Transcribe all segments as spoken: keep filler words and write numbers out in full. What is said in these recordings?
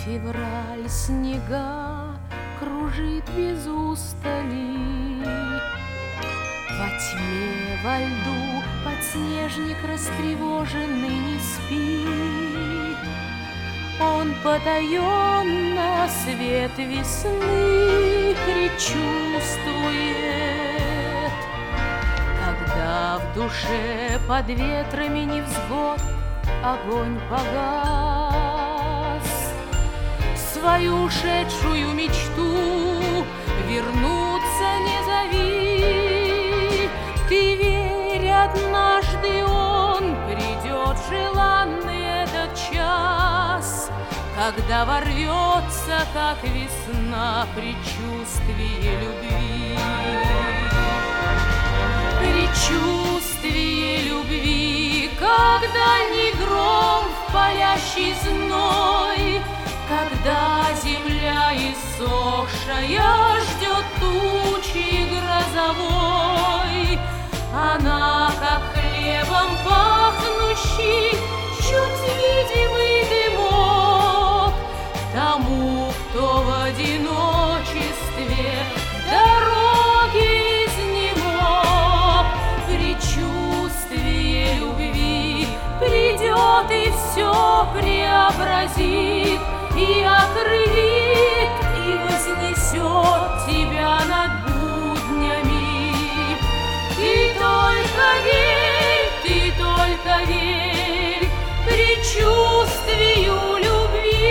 Февраль снега кружит без устали. Во тьме, во льду подснежник растревоженный не спит. Он потаенно свет весны предчувствует, когда в душе под ветрами невзгод огонь погас. Свою ушедшую мечту вернуться не зови. Ты верь, однажды он придет, желанный этот час, когда ворвется, как весна, предчувствие любви. Предчувствие любви, когда не гром в палящий зной, когда земля иссохшая ждет тучи грозовой. Она, как хлебом пахнущий, чуть видимый дымок тому, кто в одиночестве дороги изнемог. Предчувствие любви придет и все преобразит, и окрылит, и вознесет тебя над буднями. Ты только верь, ты только верь предчувствию любви.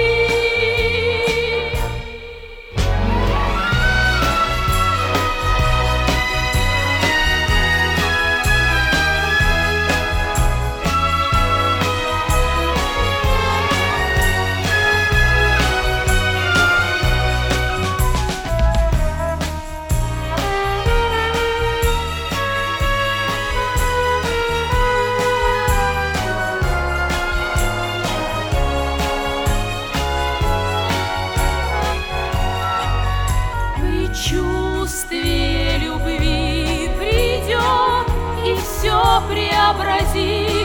Предчувствие любви придет и все преобразит.